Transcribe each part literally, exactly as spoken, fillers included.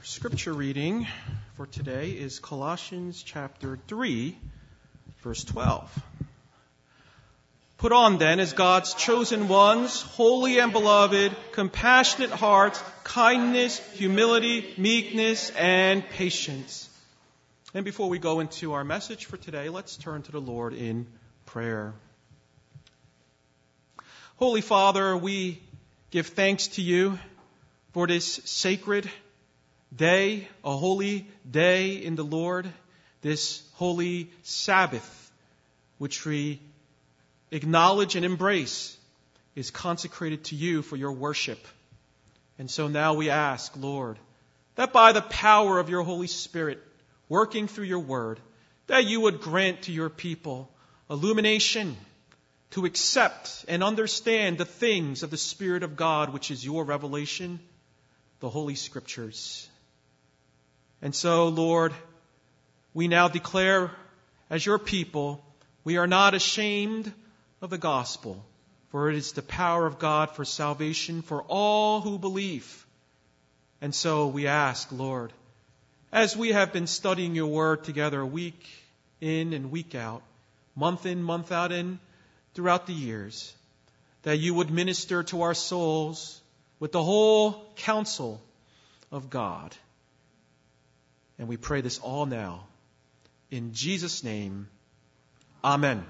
Scripture reading for today is Colossians chapter three, verse twelve. Put on then as God's chosen ones, holy and beloved, compassionate hearts, kindness, humility, meekness, and patience. And before we go into our message for today, let's turn to the Lord in prayer. Holy Father, we give thanks to you for this sacred day, a holy day in the Lord, this holy Sabbath, which we acknowledge and embrace, is consecrated to you for your worship. And so now we ask, Lord, that by the power of your Holy Spirit, working through your word, that you would grant to your people illumination to accept and understand the things of the Spirit of God, which is your revelation, the Holy Scriptures. And so, Lord, we now declare as your people, we are not ashamed of the gospel, for it is the power of God for salvation for all who believe. And so we ask, Lord, as we have been studying your word together week in and week out, month in, month out in, throughout the years, that you would minister to our souls with the whole counsel of God. And we pray this all now. In Jesus' name, Amen.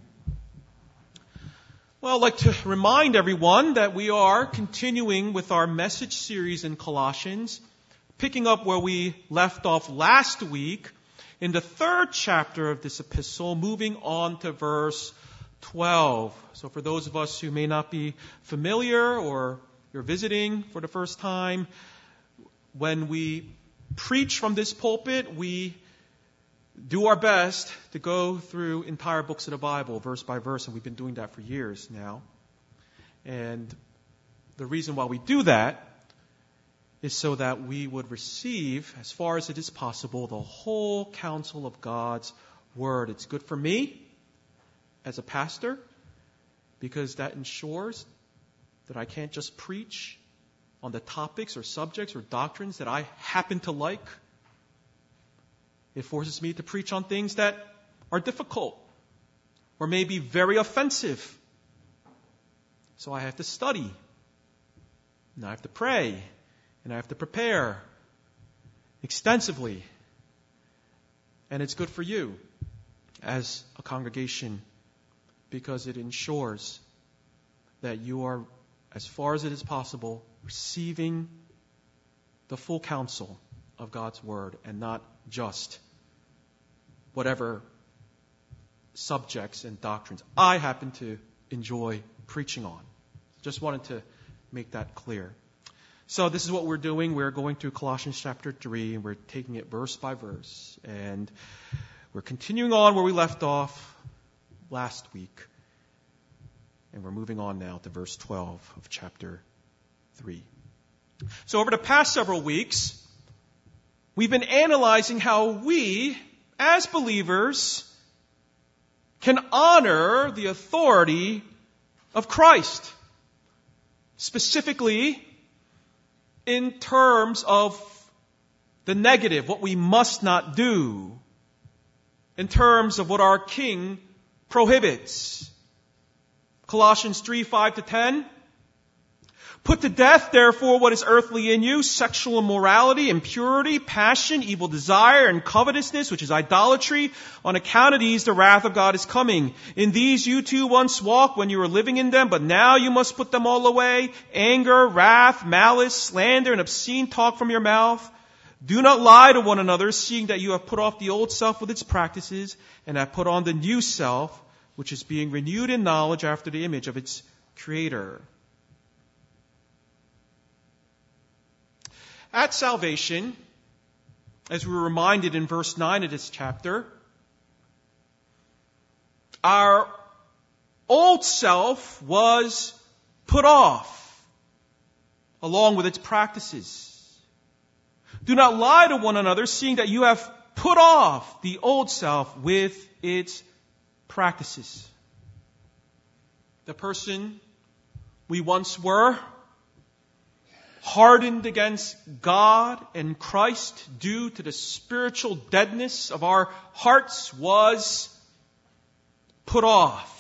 Well, I'd like to remind everyone that we are continuing with our message series in Colossians, picking up where we left off last week in the third chapter of this epistle, moving on to verse twelve. So for those of us who may not be familiar or you're visiting for the first time, when we preach from this pulpit, we do our best to go through entire books of the Bible, verse by verse, and we've been doing that for years now. And the reason why we do that is so that we would receive, as far as it is possible, the whole counsel of God's Word. It's good for me as a pastor, because that ensures that I can't just preach on the topics or subjects or doctrines that I happen to like. It forces me to preach on things that are difficult or may be very offensive. So I have to study, and I have to pray, and I have to prepare extensively. And it's good for you as a congregation, because it ensures that you are, as far as it is possible, receiving the full counsel of God's Word and not just whatever subjects and doctrines I happen to enjoy preaching on. Just wanted to make that clear. So this is what we're doing. We're going through Colossians chapter three, and we're taking it verse by verse. And we're continuing on where we left off last week. And we're moving on now to verse twelve of chapter three. So over the past several weeks, we've been analyzing how we, as believers, can honor the authority of Christ. Specifically, in terms of the negative, what we must not do. In terms of what our King prohibits. Colossians three, five to ten. Put to death, therefore, what is earthly in you, sexual immorality, impurity, passion, evil desire, and covetousness, which is idolatry. On account of these, the wrath of God is coming. In these you too once walked when you were living in them, but now you must put them all away. Anger, wrath, malice, slander, and obscene talk from your mouth. Do not lie to one another, seeing that you have put off the old self with its practices, and have put on the new self, which is being renewed in knowledge after the image of its Creator. At salvation, as we were reminded in verse nine of this chapter, our old self was put off, along with its practices. Do not lie to one another, seeing that you have put off the old self with its practices. The person we once were, hardened against God and Christ due to the spiritual deadness of our hearts was put off.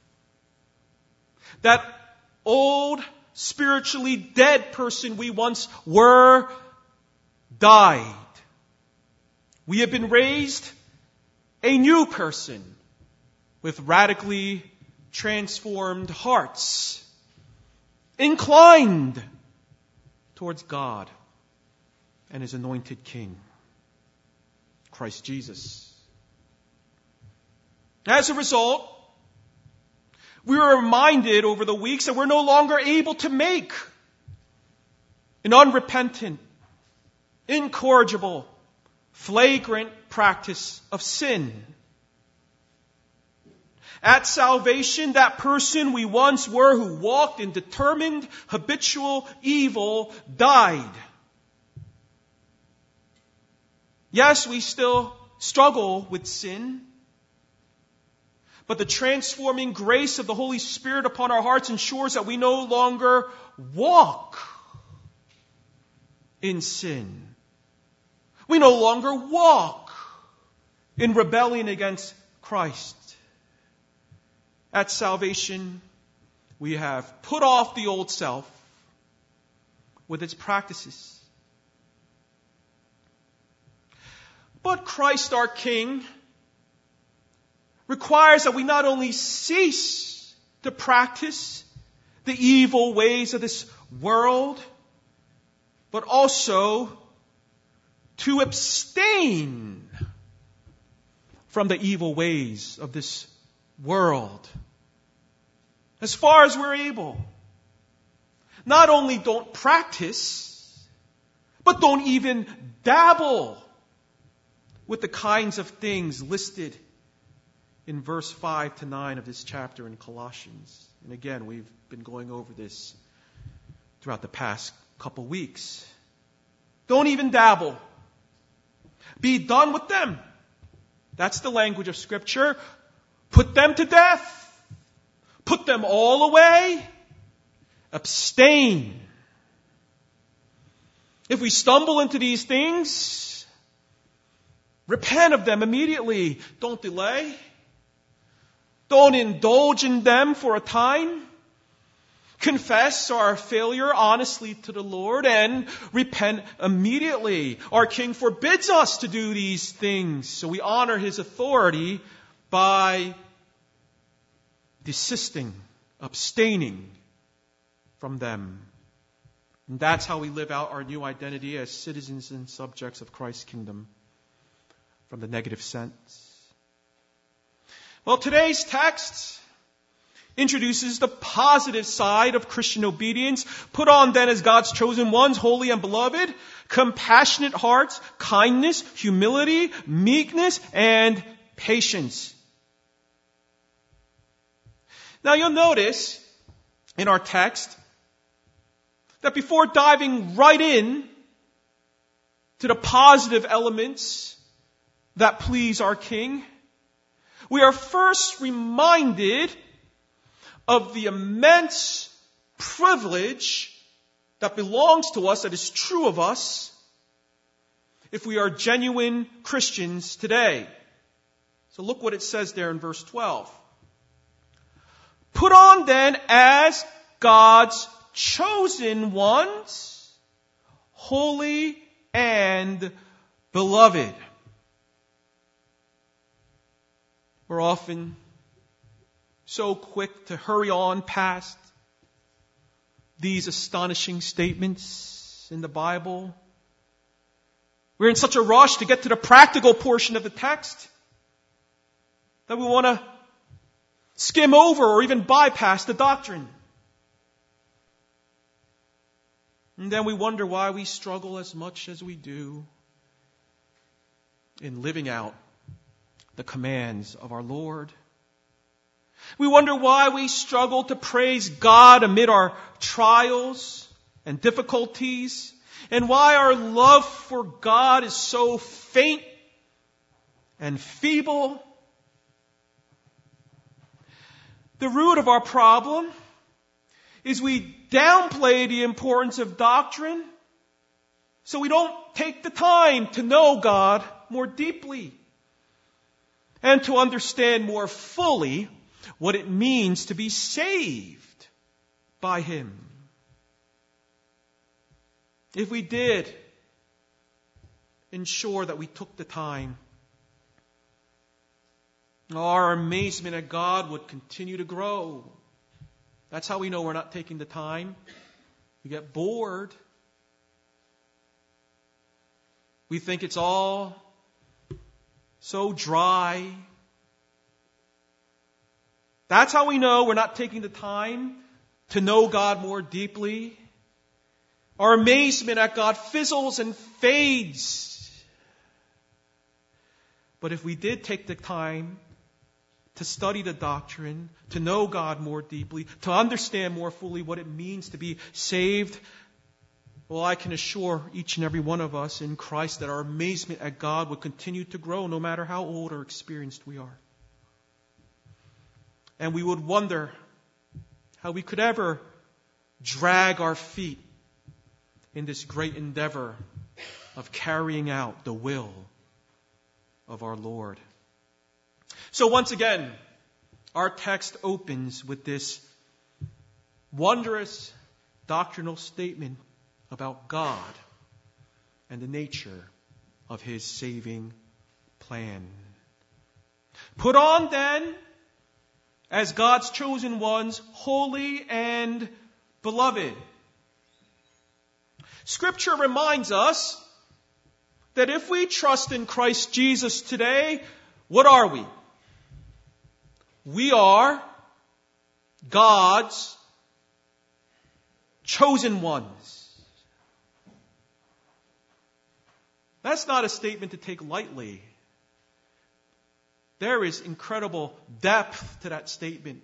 That old, spiritually dead person we once were died. We have been raised a new person with radically transformed hearts, inclined towards God and His anointed King, Christ Jesus. As a result, we were reminded over the weeks that we're no longer able to make an unrepentant, incorrigible, flagrant practice of sin. At salvation, that person we once were who walked in determined, habitual evil died. Yes, we still struggle with sin, but the transforming grace of the Holy Spirit upon our hearts ensures that we no longer walk in sin. We no longer walk in rebellion against Christ. At salvation, we have put off the old self with its practices. But Christ our King requires that we not only cease to practice the evil ways of this world, but also to abstain from the evil ways of this world as far as we're able. Not only don't practice, but don't even dabble with the kinds of things listed in verse five to nine of this chapter in Colossians. And again, we've been going over this throughout the past couple weeks. Don't even dabble. Be done with them. That's the language of Scripture. Put them to death. Put them all away. Abstain. If we stumble into these things, repent of them immediately. Don't delay. Don't indulge in them for a time. Confess our failure honestly to the Lord and repent immediately. Our King forbids us to do these things, so we honor His authority by desisting, abstaining from them. And that's how we live out our new identity as citizens and subjects of Christ's kingdom from the negative sense. Well, today's text introduces the positive side of Christian obedience. Put on then as God's chosen ones, holy and beloved, compassionate hearts, kindness, humility, meekness, and patience. Now you'll notice in our text that before diving right in to the positive elements that please our King, we are first reminded of the immense privilege that belongs to us, that is true of us, if we are genuine Christians today. So look what it says there in verse twelve. Put on then as God's chosen ones, holy and beloved. We're often so quick to hurry on past these astonishing statements in the Bible. We're in such a rush to get to the practical portion of the text that we want to skim over or even bypass the doctrine. And then we wonder why we struggle as much as we do in living out the commands of our Lord. We wonder why we struggle to praise God amid our trials and difficulties, and why our love for God is so faint and feeble. The root of our problem is we downplay the importance of doctrine, so we don't take the time to know God more deeply and to understand more fully what it means to be saved by Him. If we did ensure that we took the time, our amazement at God would continue to grow. That's how we know we're not taking the time. We get bored. We think it's all so dry. That's how we know we're not taking the time to know God more deeply. Our amazement at God fizzles and fades. But if we did take the time to study the doctrine, to know God more deeply, to understand more fully what it means to be saved, well, I can assure each and every one of us in Christ that our amazement at God will continue to grow no matter how old or experienced we are. And we would wonder how we could ever drag our feet in this great endeavor of carrying out the will of our Lord. So once again, our text opens with this wondrous doctrinal statement about God and the nature of His saving plan. Put on then, as God's chosen ones, holy and beloved. Scripture reminds us that if we trust in Christ Jesus today, what are we? We are God's chosen ones. That's not a statement to take lightly. There is incredible depth to that statement.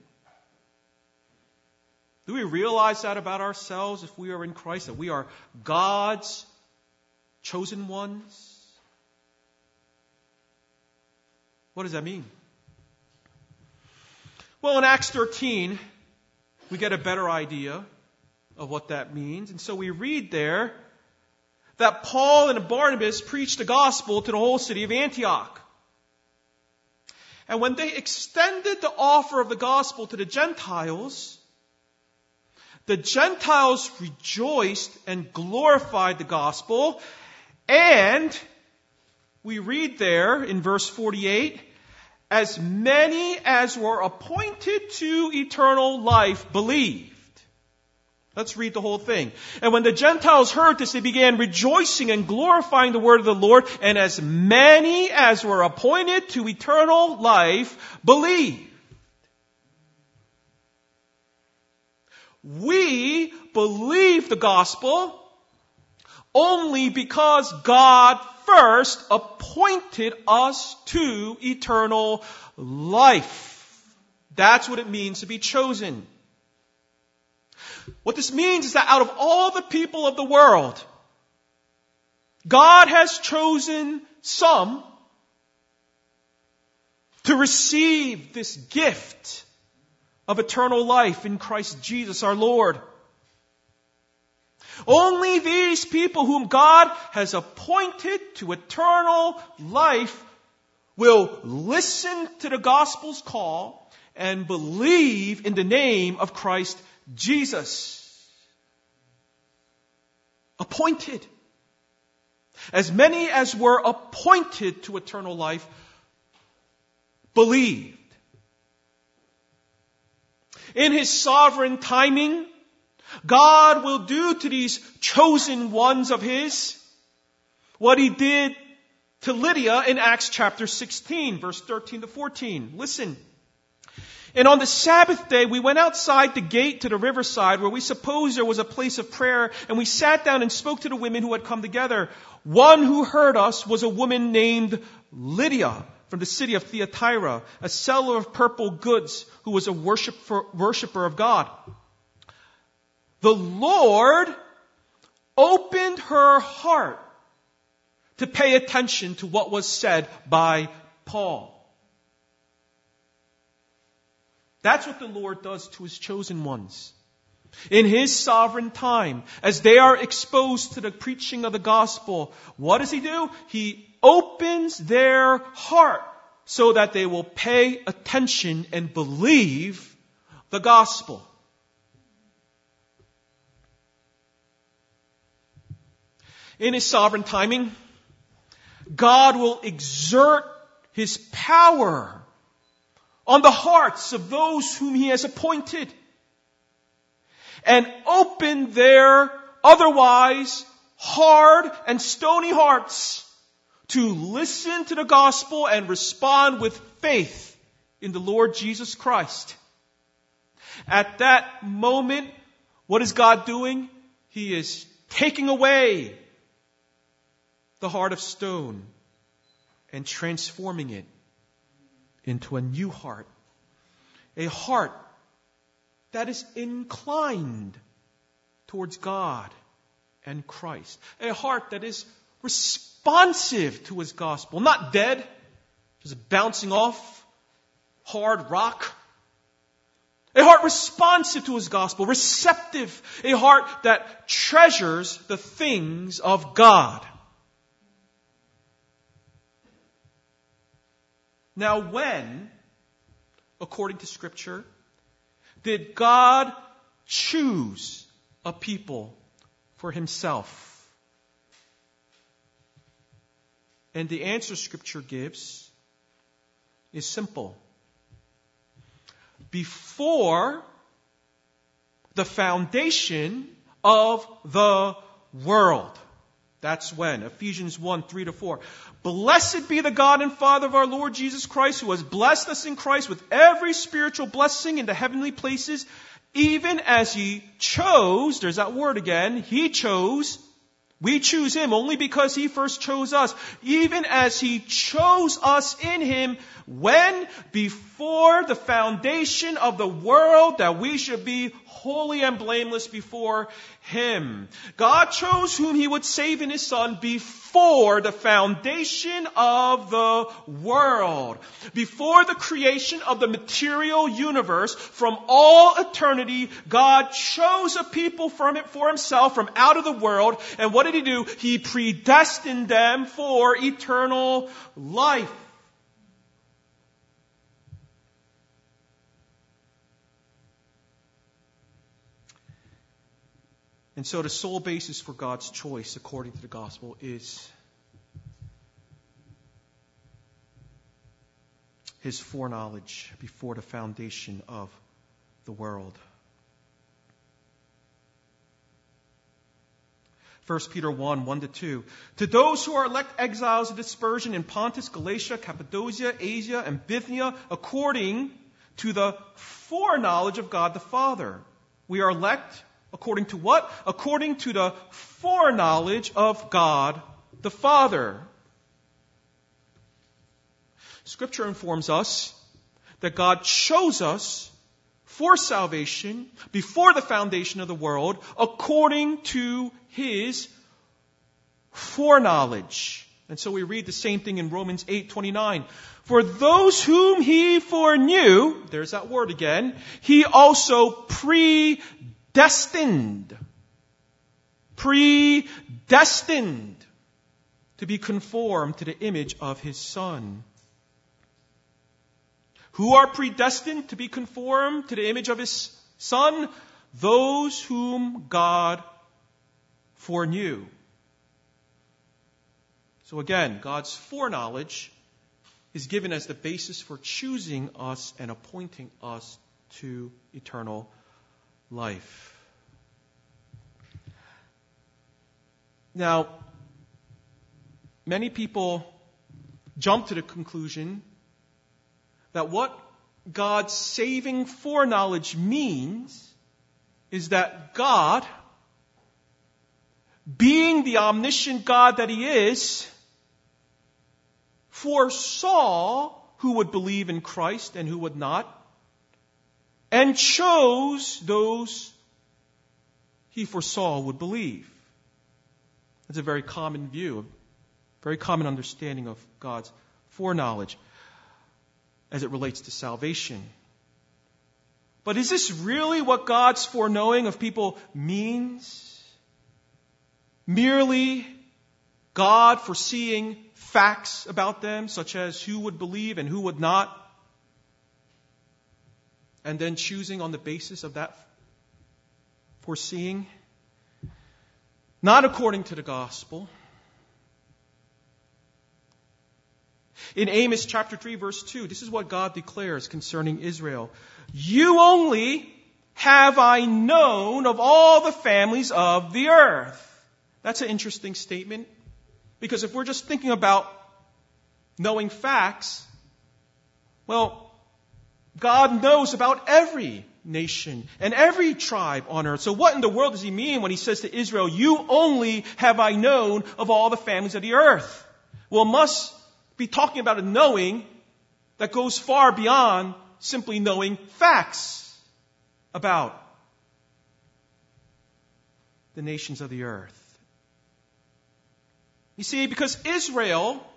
Do we realize that about ourselves if we are in Christ, that we are God's chosen ones? What does that mean? Well, in Acts thirteen, we get a better idea of what that means. And so we read there that Paul and Barnabas preached the gospel to the whole city of Antioch. And when they extended the offer of the gospel to the Gentiles, the Gentiles rejoiced and glorified the gospel. And we read there in verse forty-eight, as many as were appointed to eternal life believed. Let's read the whole thing. And when the Gentiles heard this, they began rejoicing and glorifying the word of the Lord. And as many as were appointed to eternal life believed. We believe the gospel only because God first appointed us to eternal life. That's what it means to be chosen. What this means is that out of all the people of the world, God has chosen some to receive this gift of eternal life in Christ Jesus our Lord. Only these people whom God has appointed to eternal life will listen to the gospel's call and believe in the name of Christ Jesus. Appointed. As many as were appointed to eternal life believed. In His sovereign timing, God will do to these chosen ones of His what He did to Lydia in Acts chapter sixteen, verse thirteen to fourteen. Listen. And on the Sabbath day, we went outside the gate to the riverside where we supposed there was a place of prayer, and we sat down and spoke to the women who had come together. One who heard us was a woman named Lydia from the city of Thyatira, a seller of purple goods who was a worshiper, worshiper of God. The Lord opened her heart to pay attention to what was said by Paul. That's what the Lord does to His chosen ones. In His sovereign time, as they are exposed to the preaching of the gospel, what does He do? He opens their heart so that they will pay attention and believe the gospel. In His sovereign timing, God will exert His power on the hearts of those whom He has appointed and open their otherwise hard and stony hearts to listen to the gospel and respond with faith in the Lord Jesus Christ. At that moment, what is God doing? He is taking away the heart of stone and transforming it into a new heart. A heart that is inclined towards God and Christ. A heart that is responsive to His gospel. Not dead, just bouncing off hard rock. A heart responsive to His gospel, receptive. A heart that treasures the things of God. Now when, according to Scripture, did God choose a people for Himself? And the answer Scripture gives is simple. Before the foundation of the world. That's when. Ephesians one, three to four. Blessed be the God and Father of our Lord Jesus Christ, who has blessed us in Christ with every spiritual blessing in the heavenly places, even as He chose, there's that word again, He chose, we choose Him only because He first chose us, even as He chose us in Him when? Before the foundation of the world, that we should be holy and blameless before Him. God chose whom He would save in His Son before the foundation of the world. Before the creation of the material universe, from all eternity, God chose a people from it for Himself from out of the world. And what did He do? He predestined them for eternal life. And so the sole basis for God's choice, according to the gospel, is His foreknowledge before the foundation of the world. First Peter one, one to two. To those who are elect exiles of dispersion in Pontus, Galatia, Cappadocia, Asia, and Bithynia, according to the foreknowledge of God the Father. We are elect according to what? According to the foreknowledge of God the Father. Scripture informs us that God chose us for salvation before the foundation of the world according to His foreknowledge. And so we read the same thing in Romans eight twenty-nine. For those whom He foreknew, there's that word again, He also predestined. Predestined to be conformed to the image of His Son. Who are predestined to be conformed to the image of His Son? Those whom God foreknew. So again, God's foreknowledge is given as the basis for choosing us and appointing us to eternal life. Now, many people jump to the conclusion that what God's saving foreknowledge means is that God, being the omniscient God that He is, foresaw who would believe in Christ and who would not, and chose those He foresaw would believe. That's a very common view, a very common understanding of God's foreknowledge as it relates to salvation. But is this really what God's foreknowing of people means? Merely God foreseeing facts about them, such as who would believe and who would not, and then choosing on the basis of that foreseeing? Not according to the gospel. In Amos chapter three, verse two, this is what God declares concerning Israel. You only have I known of all the families of the earth. That's an interesting statement. Because if we're just thinking about knowing facts, well, God knows about every nation and every tribe on earth. So what in the world does he mean when he says to Israel, you only have I known of all the families of the earth? Well, it must be talking about a knowing that goes far beyond simply knowing facts about the nations of the earth. You see, because Israel,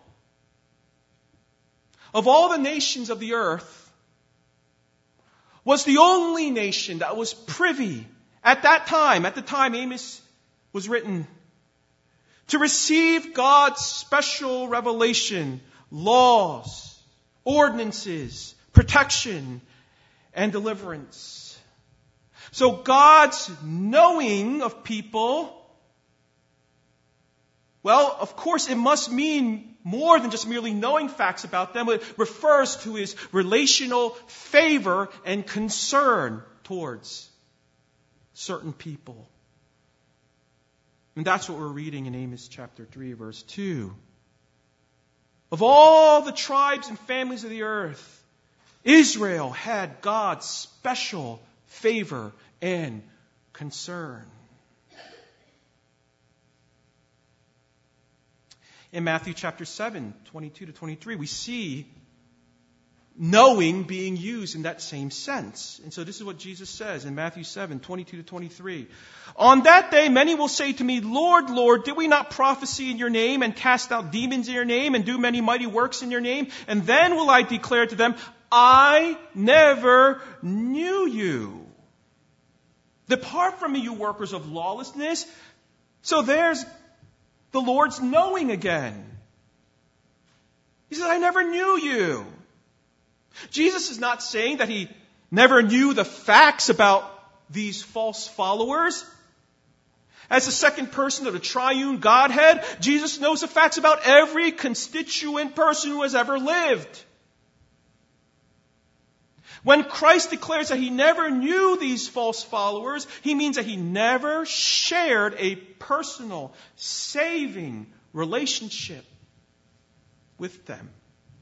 of all the nations of the earth, was the only nation that was privy at that time, at the time Amos was written, to receive God's special revelation, laws, ordinances, protection, and deliverance. So God's knowing of people, well, of course, it must mean more than just merely knowing facts about them. It refers to his relational favor and concern towards certain people. And that's what we're reading in Amos chapter three, verse two. Of all the tribes and families of the earth, Israel had God's special favor and concern. In Matthew chapter seven, twenty-two to twenty-three, we see knowing being used in that same sense. And so this is what Jesus says in Matthew seven, twenty-two to twenty-three. On that day, many will say to me, Lord, Lord, did we not prophesy in your name and cast out demons in your name and do many mighty works in your name? And then will I declare to them, I never knew you. Depart from me, you workers of lawlessness. So there's the Lord's knowing again. He said, I never knew you. Jesus is not saying that he never knew the facts about these false followers. As the second person of the triune Godhead, Jesus knows the facts about every constituent person who has ever lived. When Christ declares that he never knew these false followers, he means that he never shared a personal, saving relationship with them.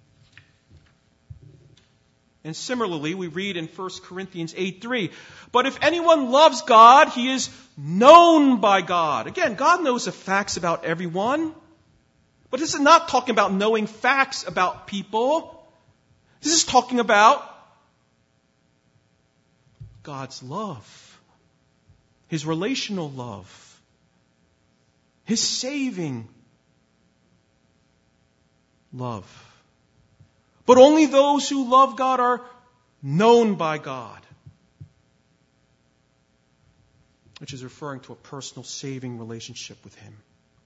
And similarly, we read in First Corinthians eight three, but if anyone loves God, he is known by God. Again, God knows the facts about everyone. But this is not talking about knowing facts about people. This is talking about God's love, his relational love, his saving love. But only those who love God are known by God, which is referring to a personal saving relationship with him.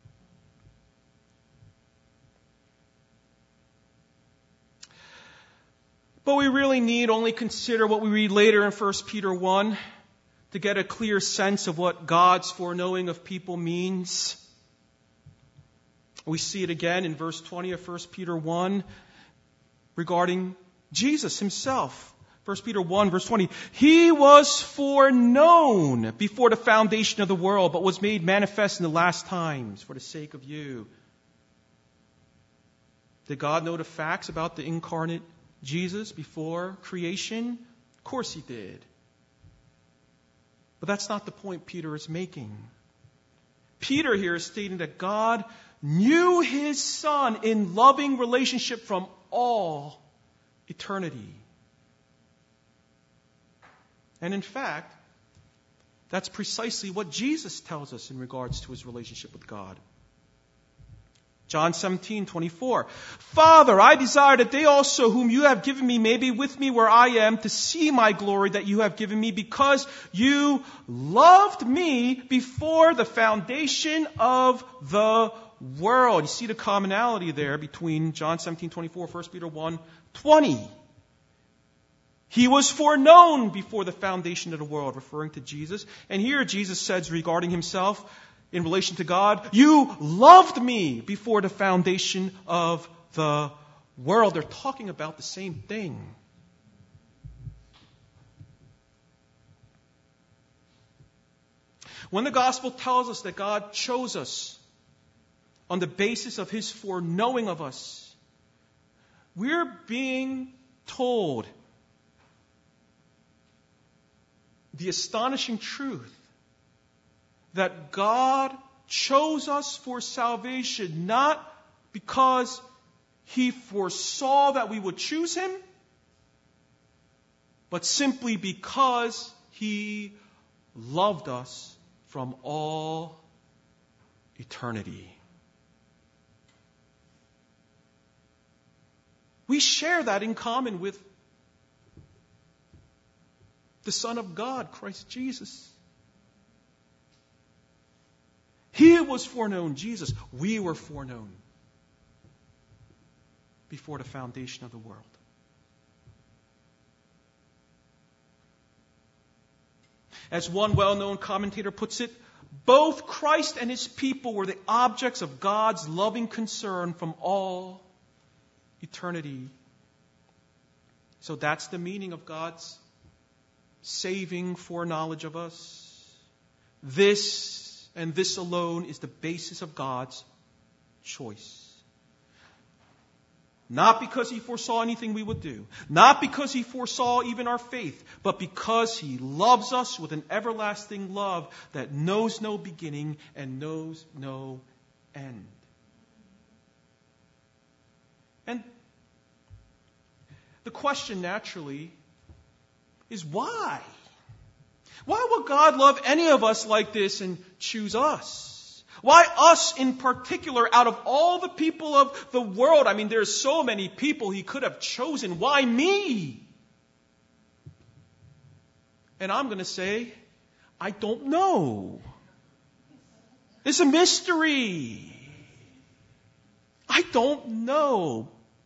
But we really need only consider what we read later in First Peter one to get a clear sense of what God's foreknowing of people means. We see it again in verse twenty of First Peter one regarding Jesus himself. First Peter one, verse twenty. He was foreknown before the foundation of the world, but was made manifest in the last times for the sake of you. Did God know the facts about the incarnate Jesus before creation? Of course he did. But that's not the point Peter is making. Peter here is stating that God knew his Son in loving relationship from all eternity. And in fact, that's precisely what Jesus tells us in regards to his relationship with God. John seventeen twenty-four. Father, I desire that they also whom you have given me may be with me where I am, to see my glory that you have given me, because you loved me before the foundation of the world. You see the commonality there between John seventeen twenty-four, First Peter one twenty. He was foreknown before the foundation of the world, referring to Jesus. And here Jesus says regarding himself, in relation to God, you loved me before the foundation of the world. They're talking about the same thing. When the gospel tells us that God chose us on the basis of his foreknowing of us, we're being told the astonishing truth that God chose us for salvation not because he foresaw that we would choose him, but simply because he loved us from all eternity. We share that in common with the Son of God, Christ Jesus. He was foreknown, Jesus. We were foreknown before the foundation of the world. As one well-known commentator puts it, both Christ and his people were the objects of God's loving concern from all eternity. So that's the meaning of God's saving foreknowledge of us. This and this alone is the basis of God's choice. Not because he foresaw anything we would do. Not because he foresaw even our faith. But because he loves us with an everlasting love that knows no beginning and knows no end. And the question naturally is why? Why would God love any of us like this and choose us? Why us in particular out of all the people of the world? I mean, there's so many people he could have chosen. Why me? And I'm going to say, I don't know. It's a mystery. I don't know.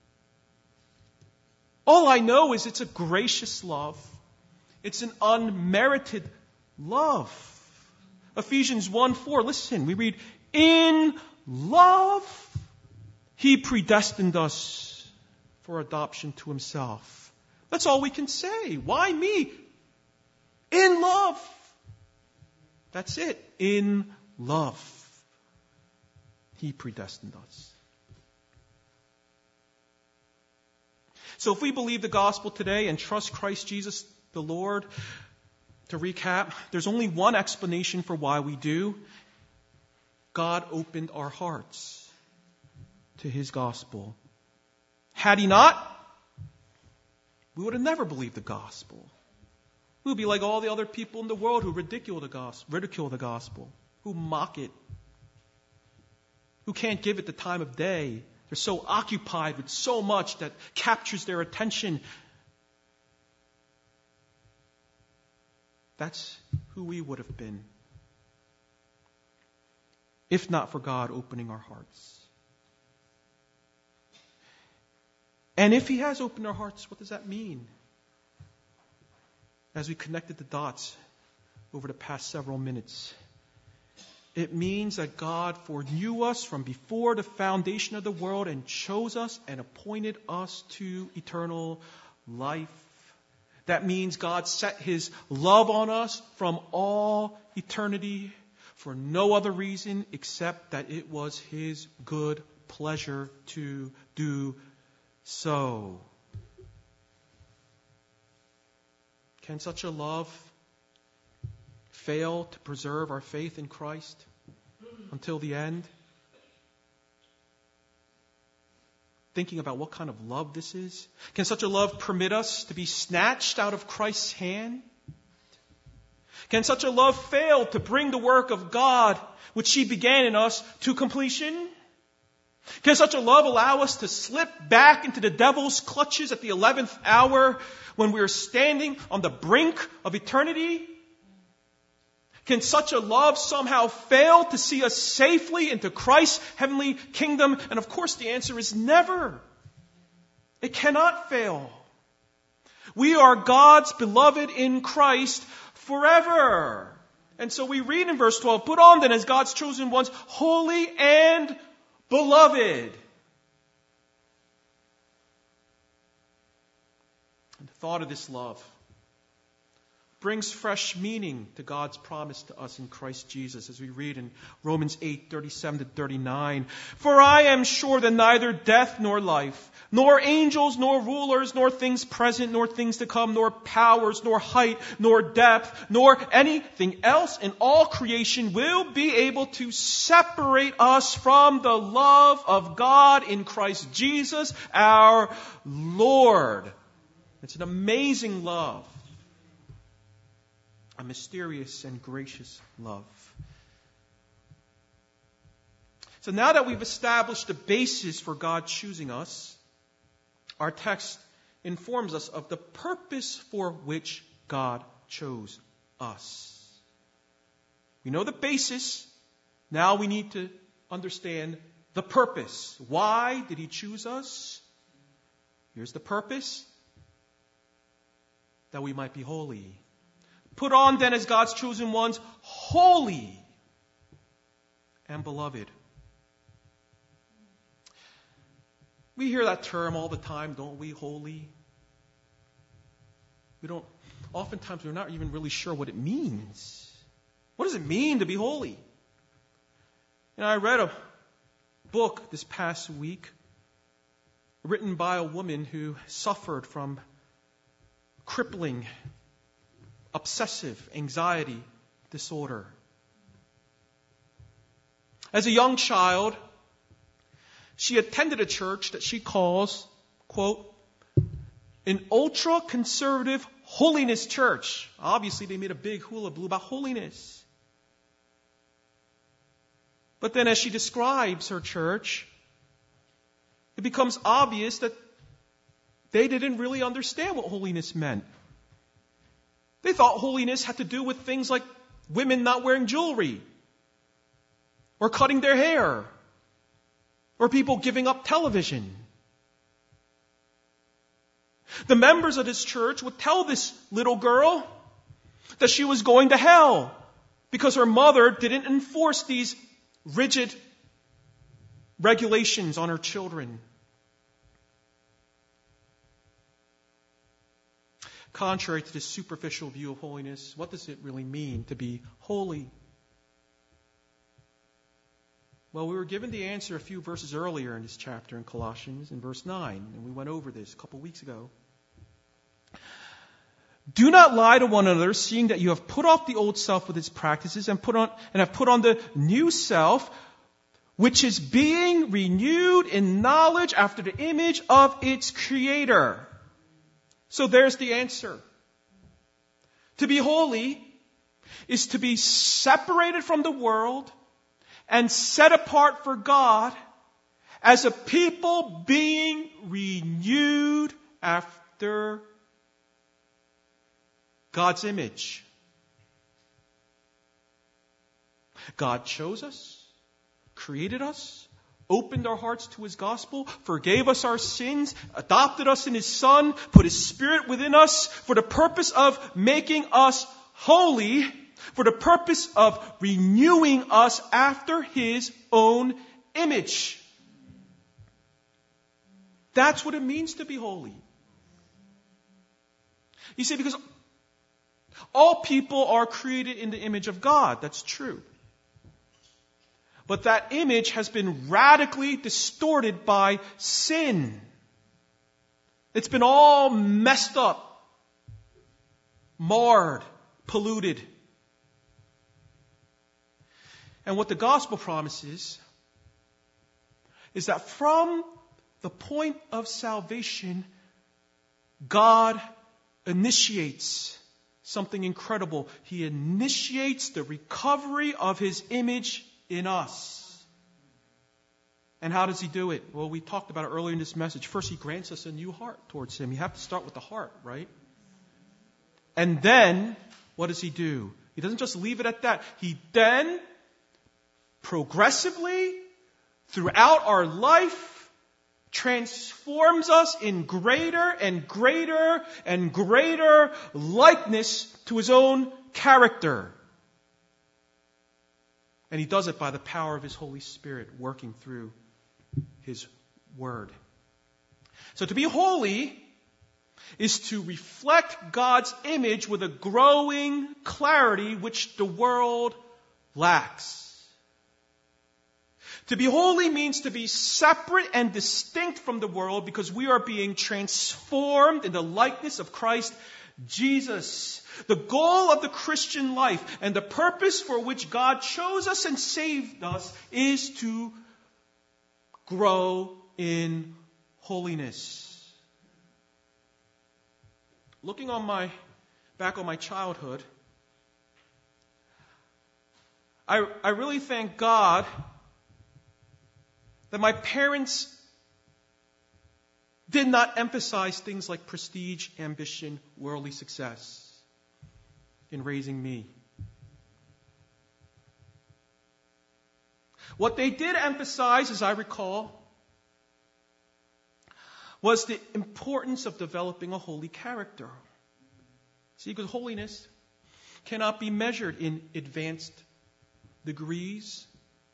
All I know is it's a gracious love. It's an unmerited love. Ephesians one four, listen, we read, in love, he predestined us for adoption to himself. That's all we can say. Why me? In love. That's it. In love, he predestined us. So if we believe the gospel today and trust Christ Jesus the Lord, to recap, there's only one explanation for why we do. God opened our hearts to his gospel. Had he not, we would have never believed the gospel. We would be like all the other people in the world who ridicule the gospel, ridicule the gospel, who mock it, who can't give it the time of day. They're so occupied with so much that captures their attention. That's who we would have been if not for God opening our hearts. And if he has opened our hearts, what does that mean? As we connected the dots over the past several minutes, it means that God foreknew us from before the foundation of the world and chose us and appointed us to eternal life. That means God set his love on us from all eternity for no other reason except that it was his good pleasure to do so. Can such a love fail to preserve our faith in Christ until the end? Thinking about what kind of love this is? Can such a love permit us to be snatched out of Christ's hand? Can such a love fail to bring the work of God, which he began in us, to completion? Can such a love allow us to slip back into the devil's clutches at the eleventh hour when we are standing on the brink of eternity? Can such a love somehow fail to see us safely into Christ's heavenly kingdom? And of course the answer is never. It cannot fail. We are God's beloved in Christ forever. And so we read in verse twelve, put on then as God's chosen ones, holy and beloved. And the thought of this love brings fresh meaning to God's promise to us in Christ Jesus, as we read in Romans eight, thirty-seven to thirty-nine. For I am sure that neither death nor life, nor angels, nor rulers, nor things present, nor things to come, nor powers, nor height, nor depth, nor anything else in all creation will be able to separate us from the love of God in Christ Jesus our Lord. It's an amazing love. A mysterious and gracious love. So now that we've established the basis for God choosing us, our text informs us of the purpose for which God chose us. We know the basis. Now we need to understand the purpose. Why did He choose us? Here's the purpose. That we might be holy. Put on then as God's chosen ones, holy and beloved. We hear that term all the time, don't we? Holy. We don't, oftentimes we're not even really sure what it means. What does it mean to be holy? And I read a book this past week written by a woman who suffered from crippling obsessive anxiety disorder. As a young child, she attended a church that she calls, quote, an ultra-conservative holiness church. Obviously, they made a big hullabaloo about holiness. But then as she describes her church, it becomes obvious that they didn't really understand what holiness meant. They thought holiness had to do with things like women not wearing jewelry, or cutting their hair, or people giving up television. The members of this church would tell this little girl that she was going to hell because her mother didn't enforce these rigid regulations on her children. Contrary to this superficial view of holiness, what does it really mean to be holy? Well, we were given the answer a few verses earlier in this chapter in Colossians, in verse nine, and we went over this a couple weeks ago. Do not lie to one another, seeing that you have put off the old self with its practices and put on and have put on the new self, which is being renewed in knowledge after the image of its Creator. So there's the answer. To be holy is to be separated from the world and set apart for God as a people being renewed after God's image. God chose us, created us, opened our hearts to His gospel, forgave us our sins, adopted us in His Son, put His Spirit within us for the purpose of making us holy, for the purpose of renewing us after His own image. That's what it means to be holy. You see, because all people are created in the image of God. That's true. But that image has been radically distorted by sin. It's been all messed up, marred, polluted. And what the gospel promises is that from the point of salvation, God initiates something incredible. He initiates the recovery of His image in us. And how does he do it? Well, we talked about it earlier in this message. First, he grants us a new heart towards him. You have to start with the heart, right? And then, what does he do? He doesn't just leave it at that. He then, progressively, throughout our life, transforms us in greater and greater and greater likeness to his own character. And he does it by the power of his Holy Spirit working through his word. So to be holy is to reflect God's image with a growing clarity which the world lacks. To be holy means to be separate and distinct from the world because we are being transformed in the likeness of Christ Jesus. The goal of the Christian life and the purpose for which God chose us and saved us is to grow in holiness. Looking on my back on my childhood, I, I really thank God that my parents did not emphasize things like prestige, ambition, worldly success in raising me. What they did emphasize, as I recall, was the importance of developing a holy character. See, because holiness cannot be measured in advanced degrees.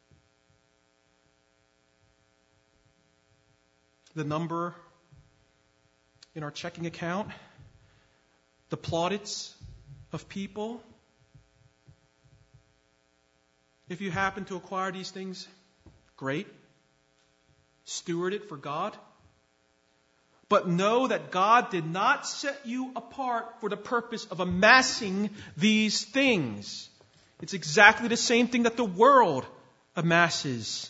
The number in our checking account, the plaudits of people. If you happen to acquire these things, great. Steward it for God. But know that God did not set you apart for the purpose of amassing these things. It's exactly the same thing that the world amasses.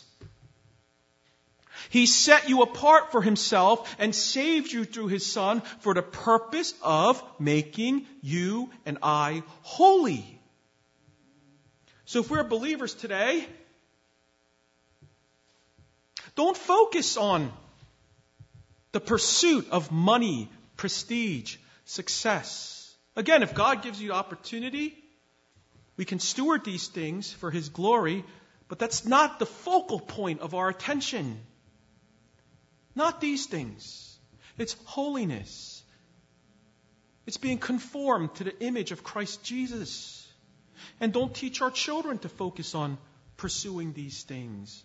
He set you apart for himself and saved you through his Son for the purpose of making you and I holy. So if we're believers today, don't focus on the pursuit of money, prestige, success. Again, if God gives you the opportunity, we can steward these things for his glory, but that's not the focal point of our attention. Not these things. It's holiness. It's being conformed to the image of Christ Jesus. And don't teach our children to focus on pursuing these things.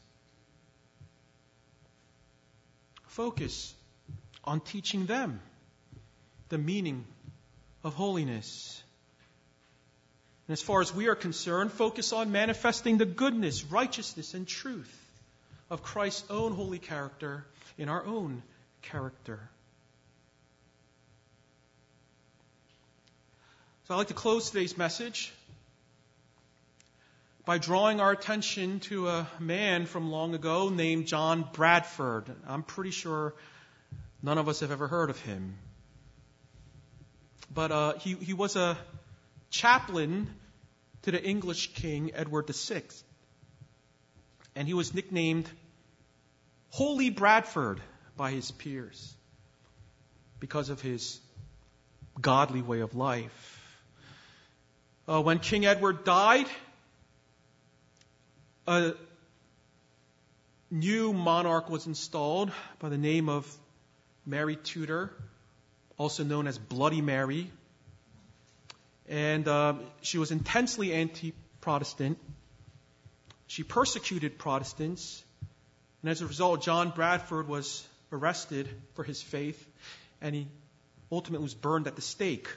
Focus on teaching them the meaning of holiness. And as far as we are concerned, focus on manifesting the goodness, righteousness, and truth of Christ's own holy character in our own character. So I'd like to close today's message by drawing our attention to a man from long ago named John Bradford. I'm pretty sure none of us have ever heard of him. But uh, he, he was a chaplain to the English king Edward the Sixth. And he was nicknamed Holy Bradford by his peers because of his godly way of life. Uh, when King Edward died, a new monarch was installed by the name of Mary Tudor, also known as Bloody Mary. And uh, she was intensely anti-Protestant. She persecuted Protestants. And as a result, John Bradford was arrested for his faith, and he ultimately was burned at the stake.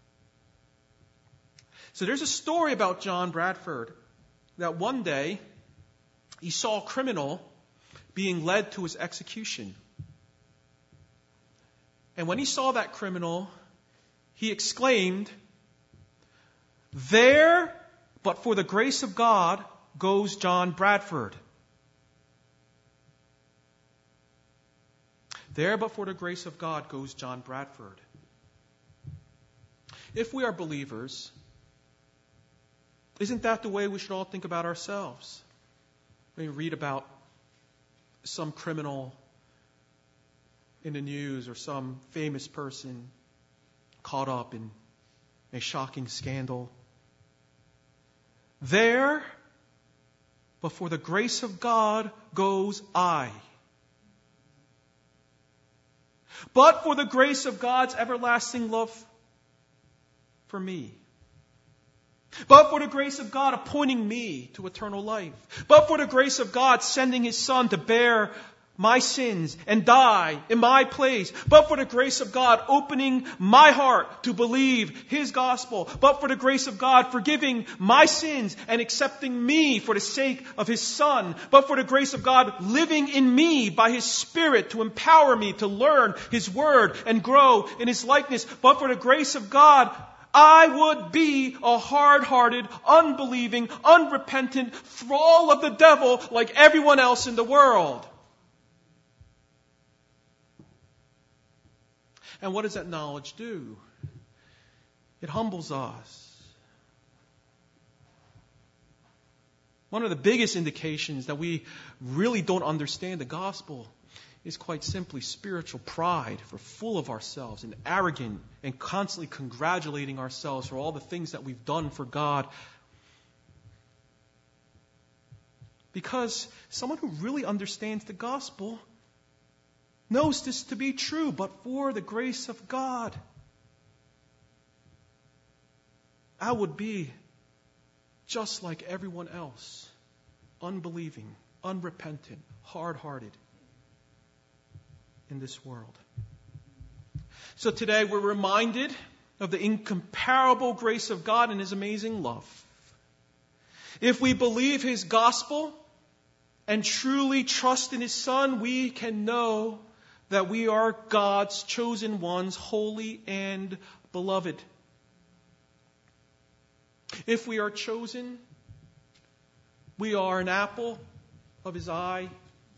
So there's a story about John Bradford that one day he saw a criminal being led to his execution. And when he saw that criminal, he exclaimed, "There, but for the grace of God, goes John Bradford." There, but for the grace of God, goes John Bradford. If we are believers, isn't that the way we should all think about ourselves? When we read about some criminal in the news or some famous person caught up in a shocking scandal. There, but for the grace of God goes I. But for the grace of God's everlasting love for me. But for the grace of God appointing me to eternal life. But for the grace of God sending His Son to bear my sins and die in my place. But for the grace of God opening my heart to believe His gospel. But for the grace of God forgiving my sins and accepting me for the sake of His Son. But for the grace of God living in me by His Spirit to empower me to learn His Word and grow in His likeness. But for the grace of God, I would be a hard-hearted, unbelieving, unrepentant thrall of the devil like everyone else in the world. And what does that knowledge do? It humbles us. One of the biggest indications that we really don't understand the gospel is quite simply spiritual pride. We're full of ourselves and arrogant and constantly congratulating ourselves for all the things that we've done for God. Because someone who really understands the gospel knows this to be true, but for the grace of God, I would be just like everyone else, unbelieving, unrepentant, hard-hearted in this world. So today we're reminded of the incomparable grace of God and His amazing love. If we believe His gospel and truly trust in His Son, we can know that we are God's chosen ones, holy and beloved. If we are chosen, we are an apple of His eye.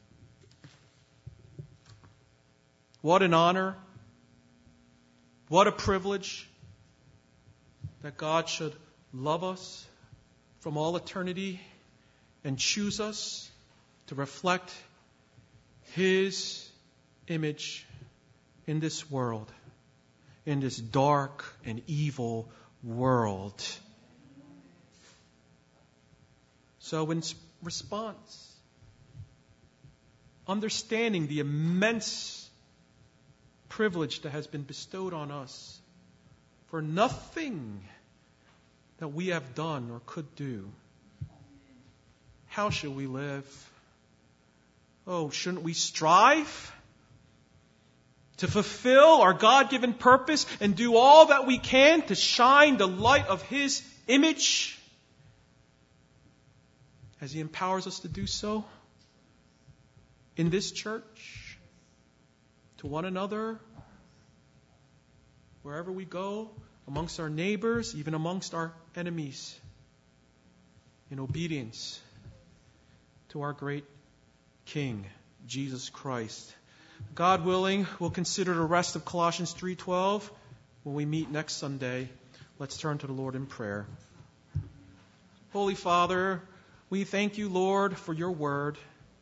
What an honor, what a privilege that God should love us from all eternity and choose us to reflect His image in this world, in this dark and evil world. So in response, understanding the immense privilege that has been bestowed on us for nothing that we have done or could do, how shall we live? Oh, shouldn't we strive to fulfill our God-given purpose and do all that we can to shine the light of His image as He empowers us to do so in this church, to one another, wherever we go, amongst our neighbors, even amongst our enemies, in obedience to our great King, Jesus Christ. God willing, we'll consider the rest of Colossians three twelve when we meet next Sunday. Let's turn to the Lord in prayer. Holy Father, we thank You, Lord, for Your word.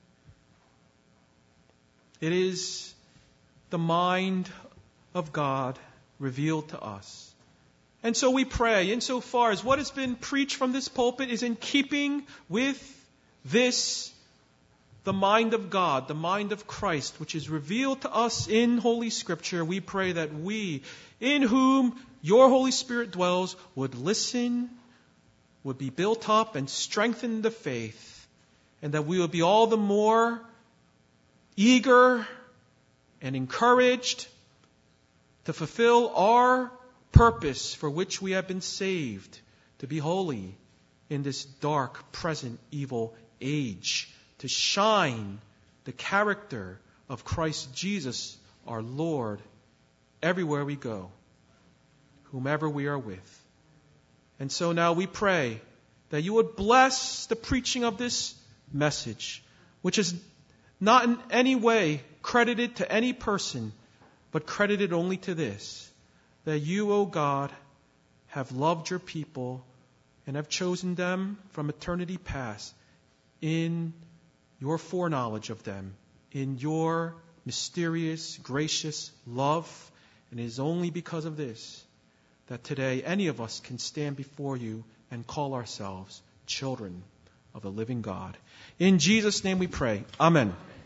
It is the mind of God revealed to us. And so we pray, insofar as what has been preached from this pulpit is in keeping with this, the mind of God, the mind of Christ, which is revealed to us in Holy Scripture, we pray that we, in whom Your Holy Spirit dwells, would listen, would be built up and strengthened in the faith, and that we would be all the more eager and encouraged to fulfill our purpose for which we have been saved, to be holy in this dark, present, evil age, to shine the character of Christ Jesus, our Lord, everywhere we go, whomever we are with. And so now we pray that You would bless the preaching of this message, which is not in any way credited to any person, but credited only to this, that You, O God, have loved Your people and have chosen them from eternity past in Your foreknowledge of them in your mysterious, gracious love. And it is only because of this that today any of us can stand before you and call ourselves children of the living God. In Jesus' name we pray. Amen.